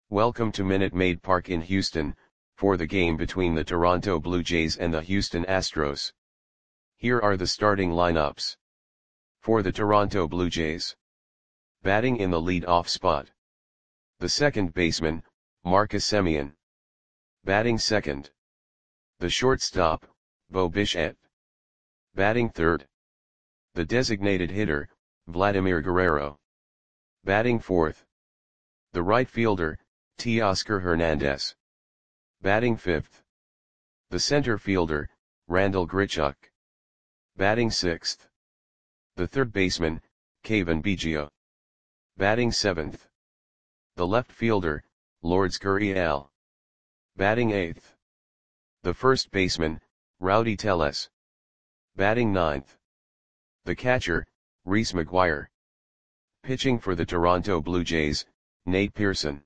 Welcome to Minute Maid Park in Houston, for the game between the Toronto Blue Jays and the Houston Astros. Here are the starting lineups. For the Toronto Blue Jays. Batting in the lead-off spot. The second baseman, Marcus Semien. Batting second. The shortstop, Bo Bichette. Batting third. The designated hitter, Vladimir Guerrero. Batting fourth. The right fielder, Teoscar Hernandez. Batting fifth. The center fielder, Randal Grichuk. Batting sixth. The third baseman, Cavan Biggio. Batting seventh. The left fielder, Lourdes Gurriel. Batting eighth. The first baseman, Rowdy Tellez. Batting ninth. The catcher, Reese McGuire. Pitching for the Toronto Blue Jays, Nate Pearson.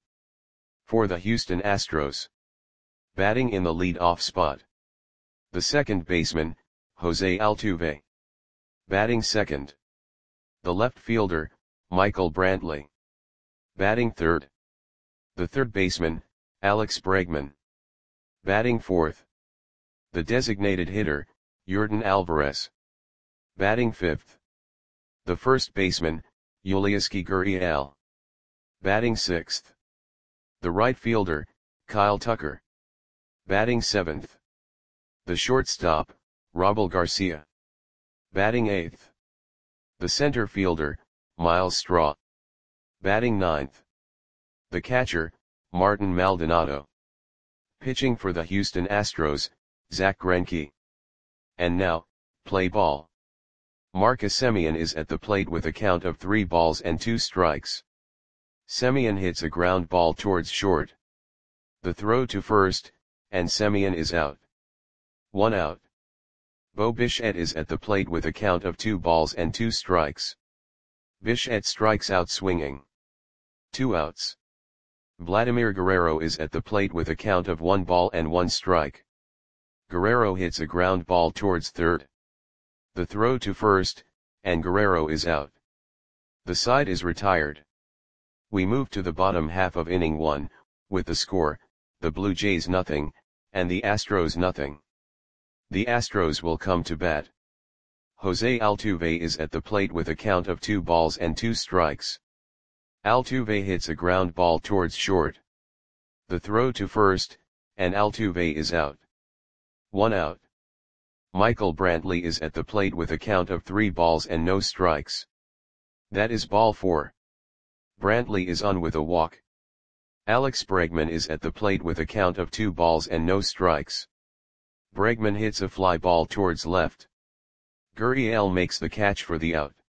For the Houston Astros. Batting in the lead-off spot. The second baseman, Jose Altuve. Batting second. The left fielder, Michael Brantley. Batting third. The third baseman, Alex Bregman. Batting fourth. The designated hitter, Yordan Alvarez. Batting fifth. The first baseman, Yulieski Gurriel. Batting sixth. The right fielder, Kyle Tucker. Batting seventh. The shortstop, Robel Garcia. Batting eighth. The center fielder, Myles Straw. Batting ninth. The catcher, Martin Maldonado. Pitching for the Houston Astros, Zach Greinke. And now, play ball. Marcus Semien is at the plate with a count of 3 balls and 2 strikes. Semien hits a ground ball towards short. The throw to first, and Semien is out. 1 out. Bo Bichette is at the plate with a count of 2 balls and 2 strikes. Bichette strikes out swinging. 2 outs. Vladimir Guerrero is at the plate with a count of 1 ball and 1 strike. Guerrero hits a ground ball towards third. The throw to first, and Guerrero is out. The side is retired. We move to the bottom half of inning 1, with the score, the Blue Jays nothing, and the Astros nothing. The Astros will come to bat. Jose Altuve is at the plate with a count of 2 balls and 2 strikes. Altuve hits a ground ball towards short. The throw to first, and Altuve is out. 1 out. Michael Brantley is at the plate with a count of 3 balls and no strikes. That is ball 4. Brantley is on with a walk. Alex Bregman is at the plate with a count of 2 balls and no strikes. Bregman hits a fly ball towards left. Gurriel makes the catch for the out.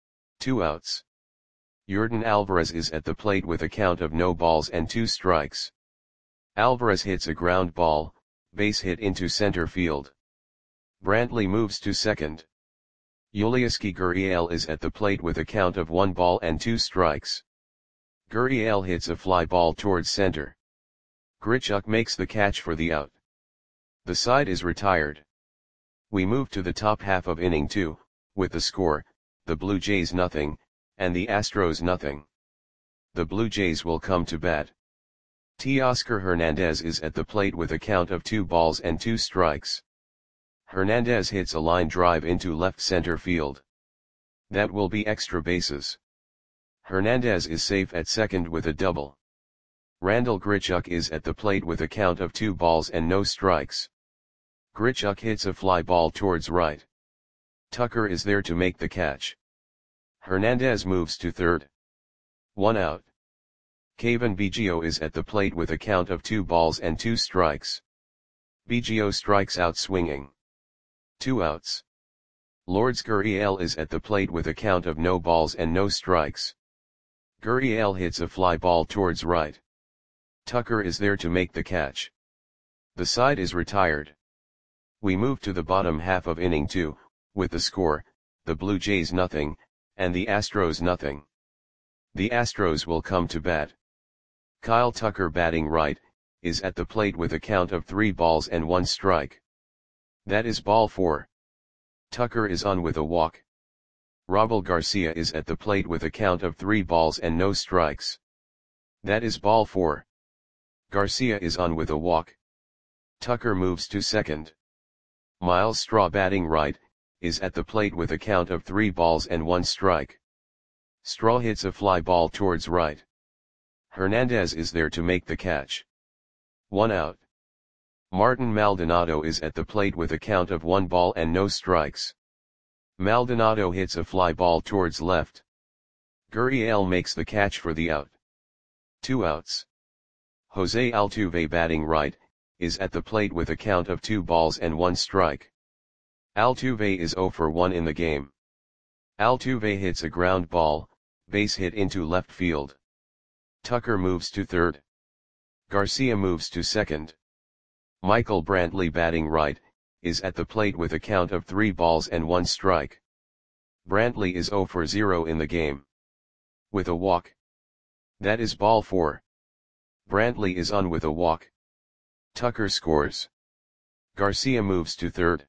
2 outs. Yordan Alvarez is at the plate with a count of no balls and 2 strikes. Alvarez hits a ground ball, base hit into center field. Brantley moves to second. Yulieski Gurriel is at the plate with a count of 1 ball and 2 strikes. Gurriel hits a fly ball towards center. Grichuk makes the catch for the out. The side is retired. We move to the top half of inning 2, with the score, the Blue Jays nothing, and the Astros nothing. The Blue Jays will come to bat. Teoscar Hernandez is at the plate with a count of 2 balls and 2 strikes. Hernandez hits a line drive into left center field. That will be extra bases. Hernandez is safe at second with a double. Randal Grichuk is at the plate with a count of 2 balls and no strikes. Grichuk hits a fly ball towards right. Tucker is there to make the catch. Hernandez moves to third. 1 out. Cavan Biggio is at the plate with a count of 2 balls and 2 strikes. Biggio strikes out swinging. 2 outs. Lourdes Gurriel is at the plate with a count of no balls and no strikes. Gurriel hits a fly ball towards right. Tucker is there to make the catch. The side is retired. We move to the bottom half of inning 2, with the score, the Blue Jays nothing, and the Astros nothing. The Astros will come to bat. Kyle Tucker batting right, is at the plate with a count of 3 balls and 1 strike. That is ball 4. Tucker is on with a walk. Robel Garcia is at the plate with a count of 3 balls and no strikes. That is ball 4. Garcia is on with a walk. Tucker moves to second. Miles Straw batting right, is at the plate with a count of 3 balls and 1 strike. Straw hits a fly ball towards right. Hernandez is there to make the catch. 1 out. Martin Maldonado is at the plate with a count of 1 ball and no strikes. Maldonado hits a fly ball towards left. Gurriel makes the catch for the out. 2 outs. Jose Altuve batting right, is at the plate with a count of 2 balls and 1 strike. Altuve is 0 for 1 in the game. Altuve hits a ground ball, base hit into left field. Tucker moves to third. Garcia moves to second. Michael Brantley batting right, is at the plate with a count of 3 balls and 1 strike. Brantley is 0 for 0 in the game. With a walk. That is ball 4. Brantley is on with a walk. Tucker scores. Garcia moves to third.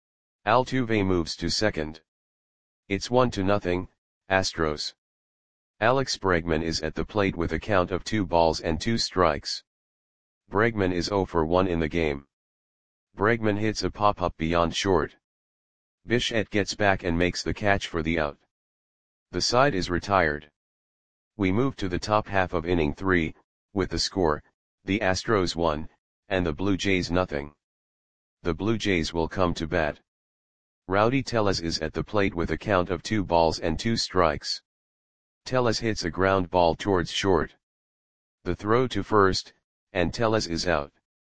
Altuve moves to second. It's 1-0, Astros. Alex Bregman is at the plate with a count of 2 balls and 2 strikes. Bregman is 0 for 1 in the game. Bregman hits a pop-up beyond short. Bichette gets back and makes the catch for the out. The side is retired. We move to the top half of inning 3, with the score, the Astros 1, and the Blue Jays 0. The Blue Jays will come to bat. Rowdy Tellez is at the plate with a count of 2 balls and 2 strikes. Tellez hits a ground ball towards short. The throw to first, and Tellez is out.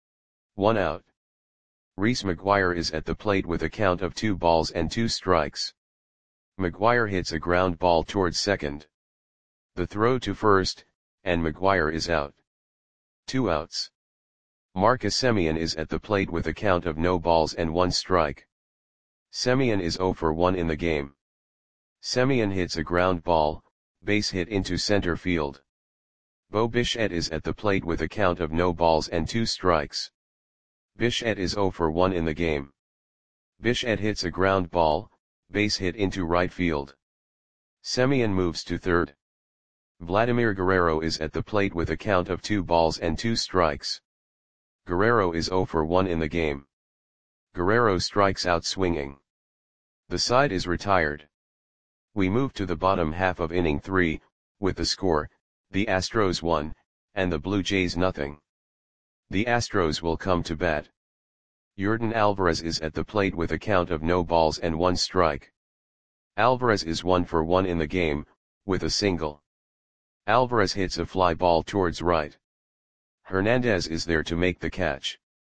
1 out. Reese McGuire is at the plate with a count of 2 balls and 2 strikes. McGuire hits a ground ball towards second. The throw to first, and McGuire is out. 2 outs. Marcus Semien is at the plate with a count of no balls and 1 strike. Semien is 0 for 1 in the game. Semien hits a ground ball, base hit into center field. Bo Bichette is at the plate with a count of no balls and 2 strikes. Bichette is 0 for 1 in the game. Bichette hits a ground ball, base hit into right field. Semien moves to third. Vladimir Guerrero is at the plate with a count of 2 balls and 2 strikes. Guerrero is 0 for 1 in the game. Guerrero strikes out swinging. The side is retired. We move to the bottom half of inning 3, with the score, the Astros 1, and the Blue Jays 0. The Astros will come to bat. Yordan Alvarez is at the plate with a count of no balls and 1 strike. Alvarez is 1 for 1 in the game, with a single. Alvarez hits a fly ball towards right. Hernandez is there to make the catch.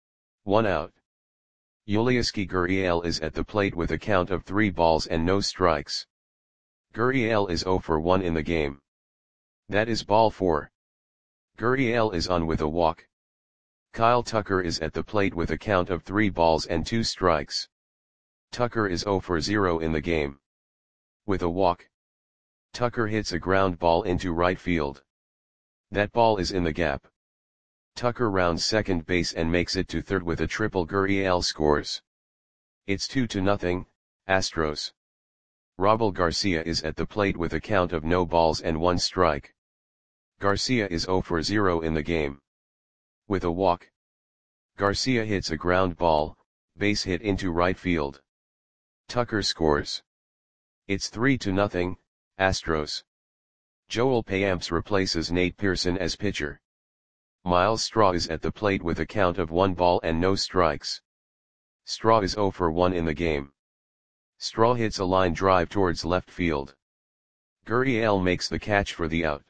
1 out. Yulieski Gurriel is at the plate with a count of 3 balls and no strikes. Gurriel is 0 for 1 in the game. That is ball 4. Gurriel is on with a walk. Kyle Tucker is at the plate with a count of 3 balls and 2 strikes. Tucker is 0 for 0 in the game. With a walk. Tucker hits a ground ball into right field. That ball is in the gap. Tucker rounds second base and makes it to third with a triple. Gurriel scores. It's 2-0, Astros. Robel Garcia is at the plate with a count of no balls and 1 strike. Garcia is 0 for 0 in the game. With a walk. Garcia hits a ground ball, base hit into right field. Tucker scores. It's 3-0, Astros. Joel Payamps replaces Nate Pearson as pitcher. Miles Straw is at the plate with a count of 1 ball and no strikes. Straw is 0 for 1 in the game. Straw hits a line drive towards left field. Gurriel makes the catch for the out.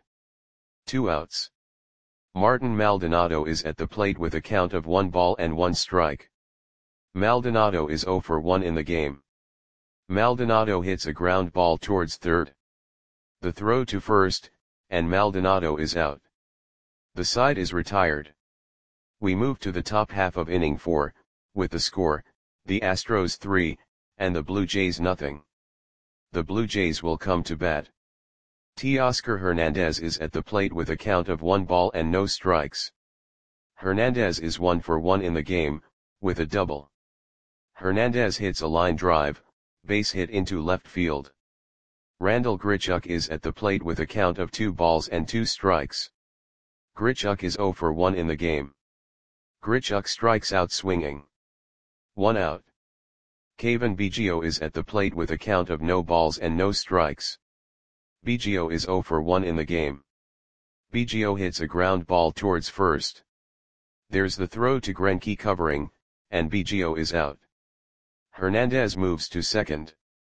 2 outs. Martin Maldonado is at the plate with a count of 1 ball and 1 strike. Maldonado is 0 for 1 in the game. Maldonado hits a ground ball towards third. The throw to first, and Maldonado is out. The side is retired. We move to the top half of inning 4, with the score, the Astros 3, and the Blue Jays 0. The Blue Jays will come to bat. Teoscar Hernandez is at the plate with a count of 1 ball and no strikes. Hernandez is 1 for 1 in the game, with a double. Hernandez hits a line drive, base hit into left field. Randal Grichuk is at the plate with a count of 2 balls and 2 strikes. Grichuk is 0 for 1 in the game. Grichuk strikes out swinging. 1 out. Kevin Biggio is at the plate with a count of no balls and no strikes. Biggio is 0 for 1 in the game. Biggio hits a ground ball towards first. There's the throw to Greinke covering, and Biggio is out. Hernandez moves to second.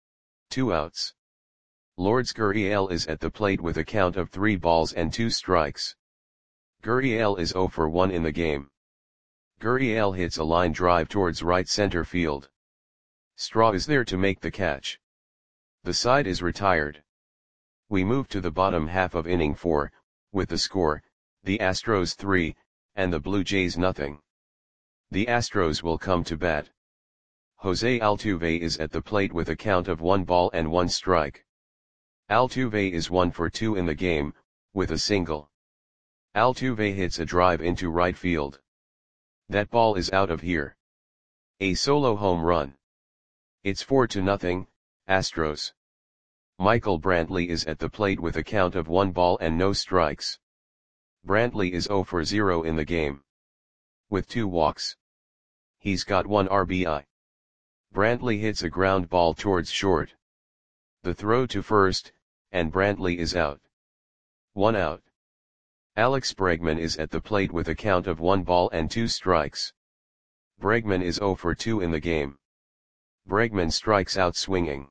2 outs. Lourdes Gurriel is at the plate with a count of 3 balls and 2 strikes. Gurriel is 0 for 1 in the game. Gurriel hits a line drive towards right center field. Straw is there to make the catch. The side is retired. We move to the bottom half of inning 4, with the score, the Astros 3, and the Blue Jays nothing. The Astros will come to bat. Jose Altuve is at the plate with a count of 1 ball and 1 strike. Altuve is 1 for 2 in the game, with a single. Altuve hits a drive into right field. That ball is out of here. A solo home run. It's 4-0, Astros. Michael Brantley is at the plate with a count of 1 ball and no strikes. Brantley is 0 for 0 in the game. With 2 walks. He's got 1 RBI. Brantley hits a ground ball towards short. The throw to first, and Brantley is out. 1 out. Alex Bregman is at the plate with a count of 1 ball and 2 strikes. Bregman is 0 for 2 in the game. Bregman strikes out swinging.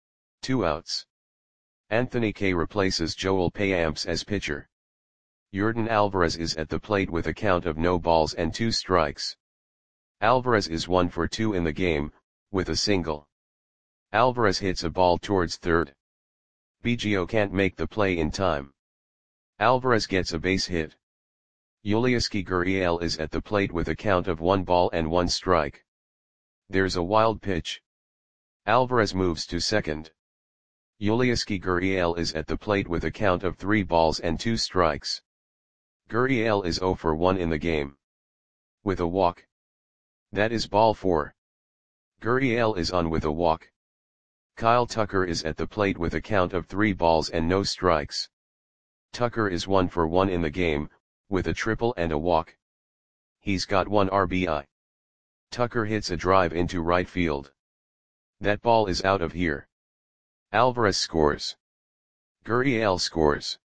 2 outs. Anthony Kay replaces Joel Payamps as pitcher. Yordan Alvarez is at the plate with a count of no balls and 2 strikes. Alvarez is 1 for 2 in the game, with a single. Alvarez hits a ball towards third. Biggio can't make the play in time. Alvarez gets a base hit. Yulieski Gurriel is at the plate with a count of 1 ball and 1 strike. There's a wild pitch. Alvarez moves to second. Yulieski Gurriel is at the plate with a count of 3 balls and 2 strikes. Gurriel is 0 for 1 in the game. With a walk. That is ball 4. Gurriel is on with a walk. Kyle Tucker is at the plate with a count of 3 balls and no strikes. Tucker is 1 for 1 in the game, with a triple and a walk. He's got 1 RBI. Tucker hits a drive into right field. That ball is out of here. Alvarez scores. Gurriel scores.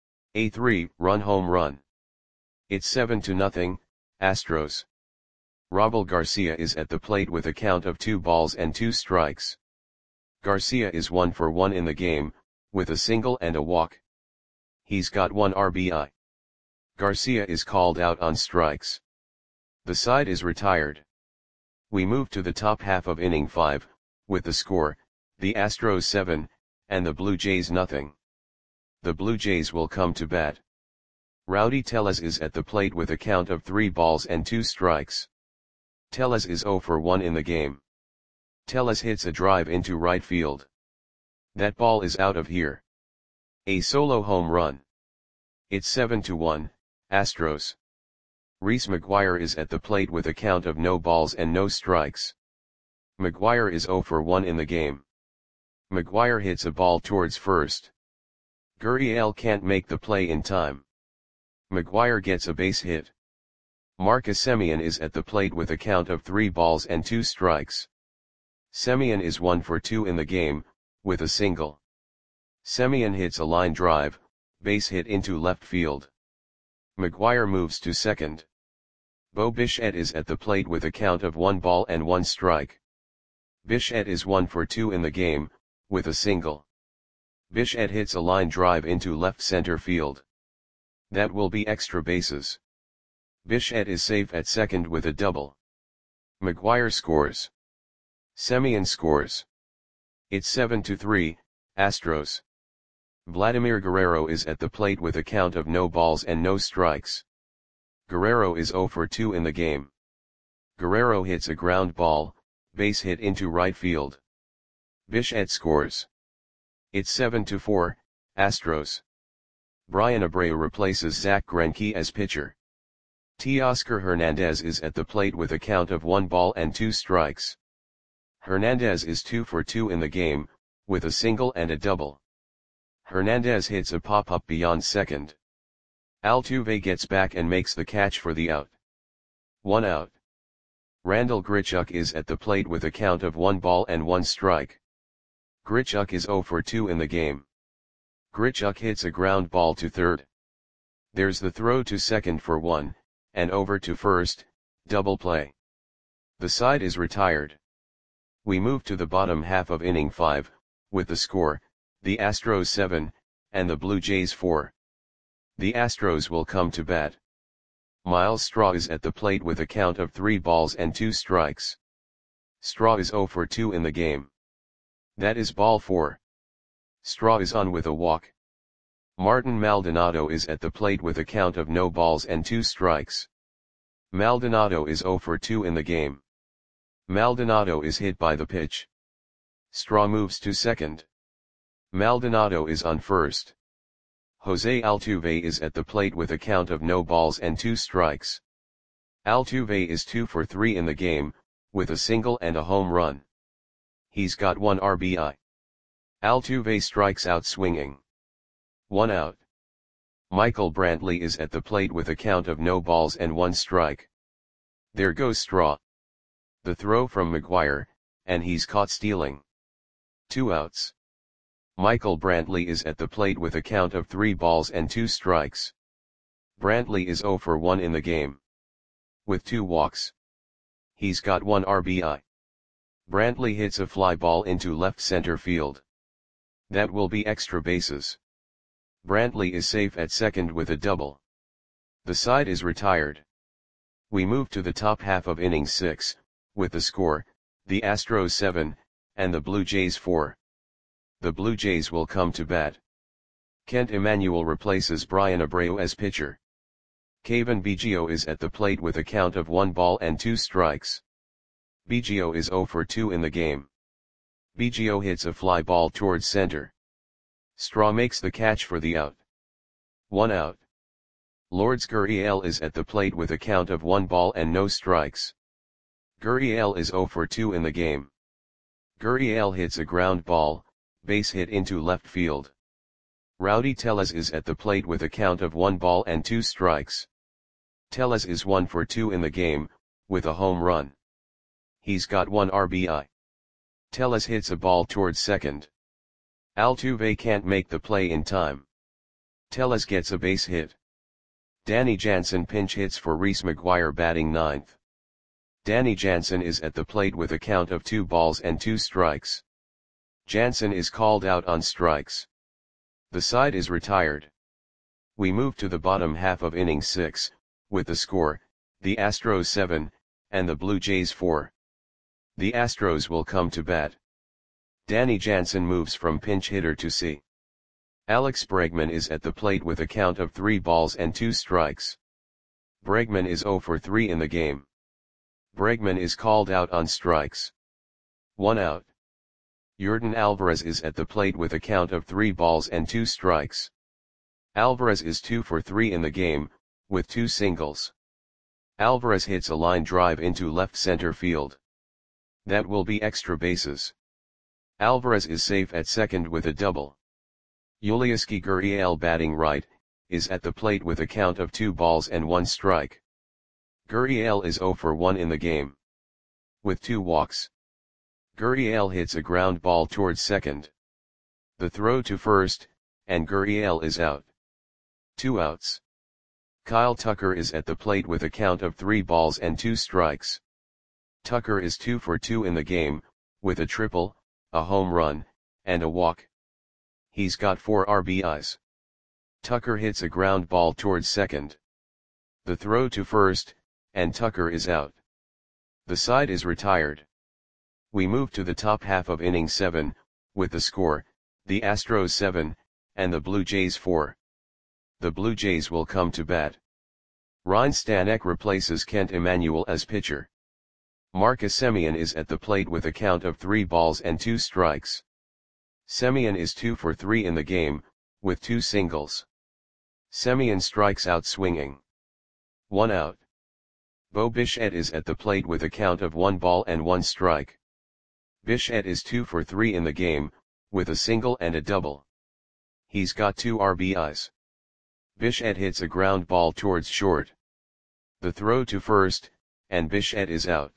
A 3-run home run. It's 7-0, Astros. Robel Garcia is at the plate with a count of 2 balls and 2 strikes. Garcia is 1 for 1 in the game, with a single and a walk. He's got 1 RBI. Garcia is called out on strikes. The side is retired. We move to the top half of inning 5, with the score, the Astros 7, and the Blue Jays nothing. The Blue Jays will come to bat. Rowdy Tellez is at the plate with a count of 3 balls and 2 strikes. Tellez is 0 for 1 in the game. Tellez hits a drive into right field. That ball is out of here. A solo home run. It's 7-1, Astros. Reese McGuire is at the plate with a count of no balls and no strikes. McGuire is 0 for 1 in the game. McGuire hits a ball towards first. Gurriel can't make the play in time. McGuire gets a base hit. Marcus Semien is at the plate with a count of 3 balls and 2 strikes. Semien is 1 for 2 in the game, with a single. Semien hits a line drive, base hit into left field. McGuire moves to second. Bo Bichette is at the plate with a count of 1 ball and 1 strike. Bichette is 1 for 2 in the game, with a single. Bichette hits a line drive into left center field. That will be extra bases. Bichette is safe at second with a double. McGuire scores. Semien scores. It's 7-3, Astros. Vladimir Guerrero is at the plate with a count of no balls and no strikes. Guerrero is 0 for 2 in the game. Guerrero hits a ground ball, base hit into right field. Bichette scores. It's 7-4, Astros. Brian Abreu replaces Zach Greinke as pitcher. Teoscar Hernandez is at the plate with a count of 1 ball and 2 strikes. Hernandez is 2 for 2 in the game, with a single and a double. Hernandez hits a pop-up beyond second. Altuve gets back and makes the catch for the out. 1 out. Randal Grichuk is at the plate with a count of 1 ball and 1 strike. Grichuk is 0 for 2 in the game. Grichuk hits a ground ball to third. There's the throw to second for 1, and over to first, double play. The side is retired. We move to the bottom half of inning 5, with the score, the Astros 7, and the Blue Jays 4. The Astros will come to bat. Miles Straw is at the plate with a count of 3 balls and 2 strikes. Straw is 0 for 2 in the game. That is ball 4. Straw is on with a walk. Martin Maldonado is at the plate with a count of no balls and 2 strikes. Maldonado is 0 for 2 in the game. Maldonado is hit by the pitch. Straw moves to second. Maldonado is on first. Jose Altuve is at the plate with a count of no balls and 2 strikes. Altuve is 2 for 3 in the game, with a single and a home run. He's got 1 RBI. Altuve strikes out swinging. 1 out. Michael Brantley is at the plate with a count of no balls and 1 strike. There goes Straw. The throw from McGuire, and he's caught stealing. 2 outs. Michael Brantley is at the plate with a count of 3 balls and 2 strikes. Brantley is 0 for 1 in the game. With 2 walks. He's got 1 RBI. Brantley hits a fly ball into left center field. That will be extra bases. Brantley is safe at second with a double. The side is retired. We move to the top half of inning 6, with the score, the Astros 7, and the Blue Jays 4. The Blue Jays will come to bat. Kent Emanuel replaces Brian Abreu as pitcher. Cavan Biggio is at the plate with a count of 1 ball and 2 strikes. Biggio is 0 for 2 in the game. Biggio hits a fly ball towards center. Straw makes the catch for the out. 1 out. Lourdes Gurriel is at the plate with a count of 1 ball and no strikes. Gurriel is 0 for 2 in the game. Gurriel hits a ground ball, base hit into left field. Rowdy Tellez is at the plate with a count of 1 ball and 2 strikes. Tellez is 1 for 2 in the game, with a home run. He's got 1 RBI. Tellez hits a ball towards second. Altuve can't make the play in time. Tellez gets a base hit. Danny Jansen pinch hits for Reese McGuire batting 9th. Danny Jansen is at the plate with a count of 2 balls and 2 strikes. Jansen is called out on strikes. The side is retired. We move to the bottom half of inning 6, with the score, the Astros 7, and the Blue Jays 4. The Astros will come to bat. Danny Jansen moves from pinch hitter to C. Alex Bregman is at the plate with a count of 3 balls and 2 strikes. Bregman is 0 for 3 in the game. Bregman is called out on strikes. 1 out. Yordan Alvarez is at the plate with a count of 3 balls and 2 strikes. Alvarez is 2 for 3 in the game, with 2 singles. Alvarez hits a line drive into left center field. That will be extra bases. Alvarez is safe at second with a double. Yulieski Gurriel batting right, is at the plate with a count of 2 balls and 1 strike. Gurriel is 0 for 1 in the game. With 2 walks. Gurriel hits a ground ball towards second. The throw to first, and Gurriel is out. 2 outs. Kyle Tucker is at the plate with a count of 3 balls and 2 strikes. Tucker is 2 for 2 in the game, with a triple, a home run, and a walk. He's got 4 RBIs. Tucker hits a ground ball towards second. The throw to first, and Tucker is out. The side is retired. We move to the top half of inning 7, with the score, the Astros 7, and the Blue Jays 4. The Blue Jays will come to bat. Ryne Stanek replaces Kent Emanuel as pitcher. Marcus Semien is at the plate with a count of 3 balls and 2 strikes. Semien is 2 for 3 in the game, with 2 singles. Semien strikes out swinging. 1 out. Bo Bichette is at the plate with a count of 1 ball and 1 strike. Bichette is 2 for 3 in the game, with a single and a double. He's got 2 RBIs. Bichette hits a ground ball towards short. The throw to first, and Bichette is out.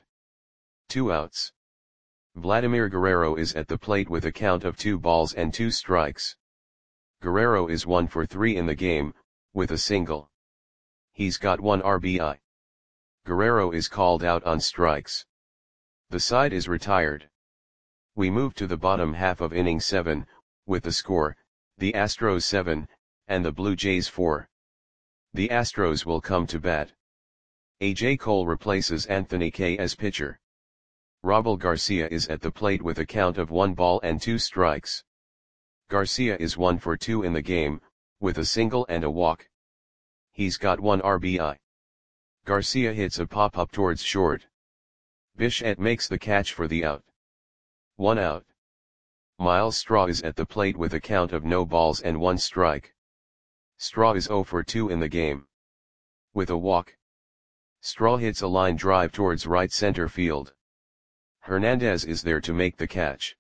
2 outs. Vladimir Guerrero is at the plate with a count of 2 balls and 2 strikes. Guerrero is 1 for 3 in the game, with a single. He's got 1 RBI. Guerrero is called out on strikes. The side is retired. We move to the bottom half of inning 7, with the score, the Astros 7, and the Blue Jays 4. The Astros will come to bat. A.J. Cole replaces Anthony Kay as pitcher. Robel Garcia is at the plate with a count of 1 ball and 2 strikes. Garcia is 1 for 2 in the game, with a single and a walk. He's got 1 RBI. Garcia hits a pop-up towards short. Bichette makes the catch for the out. 1 out. Miles Straw is at the plate with a count of no balls and 1 strike. Straw is 0 for 2 in the game. With a walk. Straw hits a line drive towards right center field. Hernandez is there to make the catch.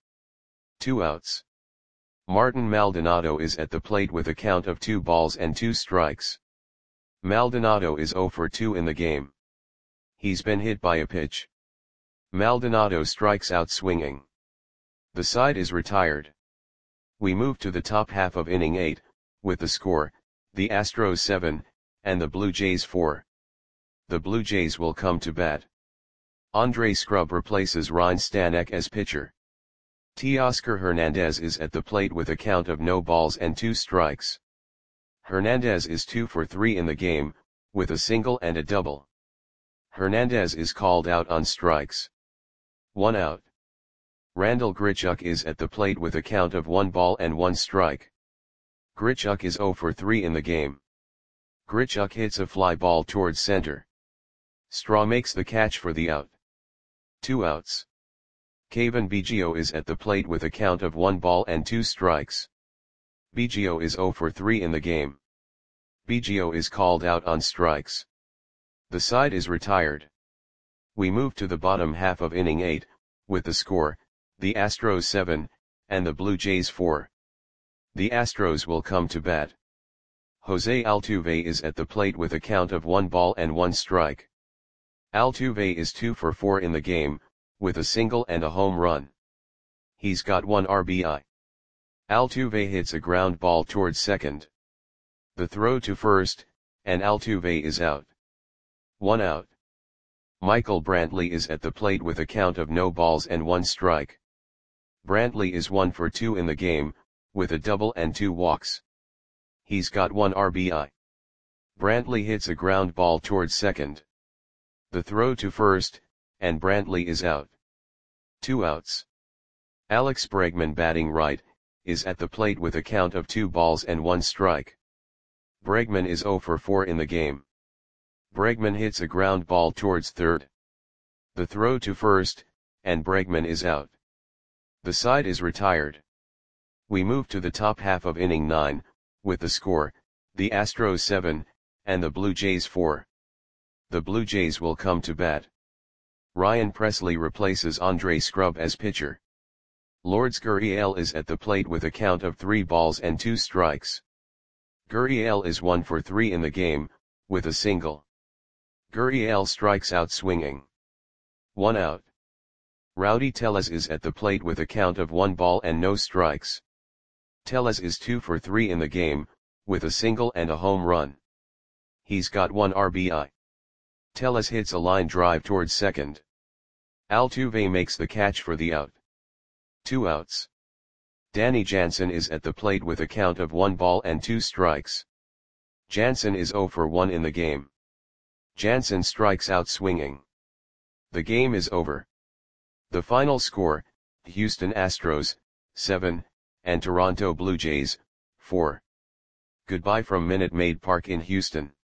2 outs. Martin Maldonado is at the plate with a count of 2 balls and 2 strikes. Maldonado is 0 for 2 in the game. He's been hit by a pitch. Maldonado strikes out swinging. The side is retired. We move to the top half of inning 8, with the score, the Astros 7, and the Blue Jays 4. The Blue Jays will come to bat. Andre Scrub replaces Ryan Stanek as pitcher. Teoscar Hernandez is at the plate with a count of no balls and 2 strikes. Hernandez is 2 for 3 in the game, with a single and a double. Hernandez is called out on strikes. 1 out. Randal Grichuk is at the plate with a count of 1 ball and 1 strike. Grichuk is 0 for 3 in the game. Grichuk hits a fly ball towards center. Straw makes the catch for the out. 2 outs. Cavan Biggio is at the plate with a count of 1 ball and 2 strikes. Biggio is 0 for 3 in the game. Biggio is called out on strikes. The side is retired. We move to the bottom half of inning 8, with the score, the Astros 7, and the Blue Jays 4. The Astros will come to bat. Jose Altuve is at the plate with a count of 1 ball and 1 strike. Altuve is 2 for 4 in the game, with a single and a home run. He's got 1 RBI. Altuve hits a ground ball towards second. The throw to first, and Altuve is out. 1 out. Michael Brantley is at the plate with a count of no balls and 1 strike. Brantley is 1 for 2 in the game, with a double and 2 walks. He's got 1 RBI. Brantley hits a ground ball towards second. The throw to first, and Brantley is out. 2 outs. Alex Bregman, batting right, is at the plate with a count of 2 balls and 1 strike. Bregman is 0 for 4 in the game. Bregman hits a ground ball towards third. The throw to first, and Bregman is out. The side is retired. We move to the top half of inning 9, with the score, the Astros 7, and the Blue Jays 4. The Blue Jays will come to bat. Ryan Presley replaces Andre Scrub as pitcher. Lourdes Gurriel is at the plate with a count of 3 balls and 2 strikes. Gurriel is 1 for 3 in the game, with a single. Gurriel strikes out swinging. 1 out. Rowdy Tellez is at the plate with a count of 1 ball and no strikes. Tellez is 2 for 3 in the game, with a single and a home run. He's got 1 RBI. Tellez hits a line drive towards second. Altuve makes the catch for the out. 2 outs. Danny Jansen is at the plate with a count of 1 ball and 2 strikes. Jansen is 0 for 1 in the game. Jansen strikes out swinging. The game is over. The final score, Houston Astros, 7, and Toronto Blue Jays, 4. Goodbye from Minute Maid Park in Houston.